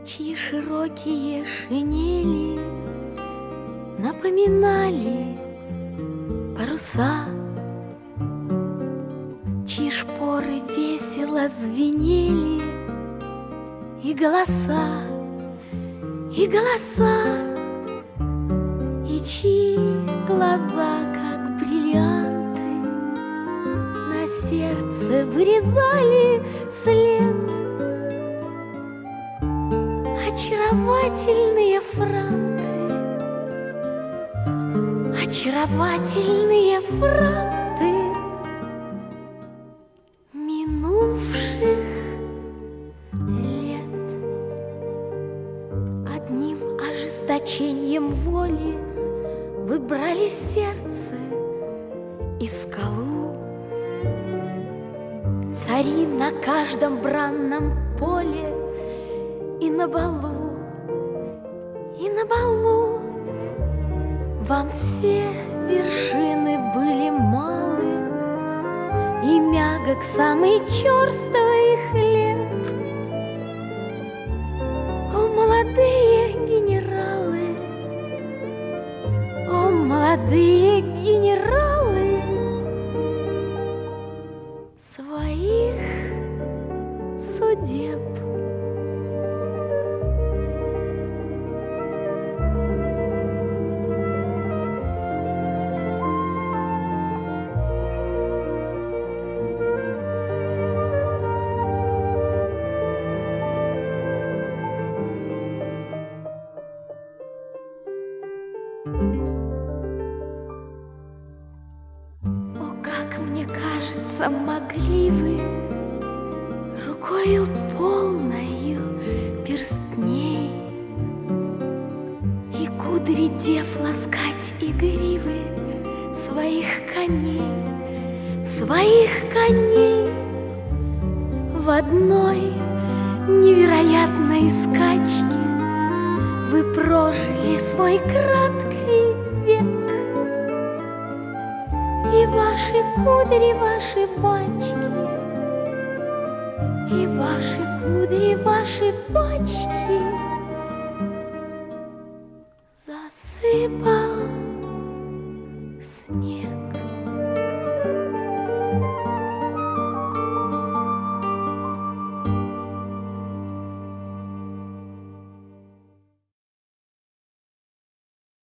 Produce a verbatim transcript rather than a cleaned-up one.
чьи широкие шинели напоминали паруса, чьи шпоры весело звенели, и голоса, и голоса, и чьи глаза, как бриллианты, на сердце вырезали след. Очаровательные франты, очаровательные франты минувших лет. Одним ожесточением воли выбрали сердце и скалу. Цари на каждом бранном поле и на балу, и на балу вам все вершины были малы, и мягок самый черствый хлеб. О, молодые генералы, о, молодые генералы, своих судеб. О, как мне кажется, могли вы рукою полною перстней и кудри дев ласкать и гривы своих коней, своих коней в одной невероятной скачке вы прожили свой краткий век. И ваши кудри, ваши бачки, и ваши кудри, ваши бачки засыпали